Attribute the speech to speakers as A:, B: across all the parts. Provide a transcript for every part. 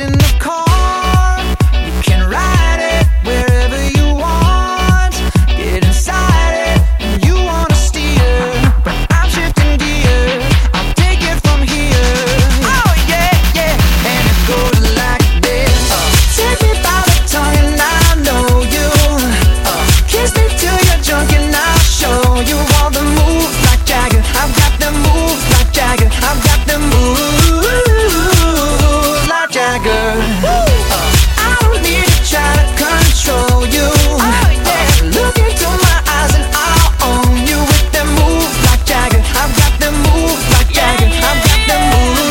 A: in the car, you can ride it wherever you want. Get inside it, and you wanna steer, but I'm shifting gears. I'll take it from here. Oh yeah, yeah, and it goes like this. Take me by the tongue and I know you. Kiss me till you're drunk and I'll show you all the moves like Jagger. I've got the moves like Jagger. I've got the moves like Jagger. I don't need to try to control you. Look into my eyes and I'll own you with them moves like Jagger. I've got them moves like Jagger. I've got them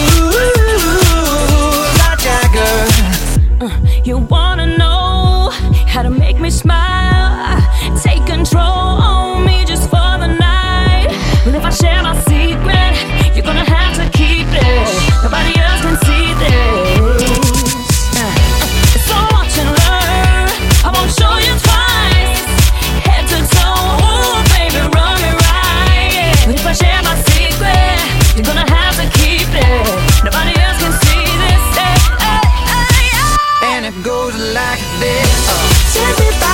A: moves like Jagger.
B: You wanna know how to make me smile? Take control on me just for the night. But if I share my secret, you're gonna have to keep it. Nobody else can see this. So watch and learn. I won't show you twice. Head to toe, ooh, baby, run me right. But if I share my secret, you're gonna have to keep it. Nobody else can see this.
A: And it goes like this. Take me by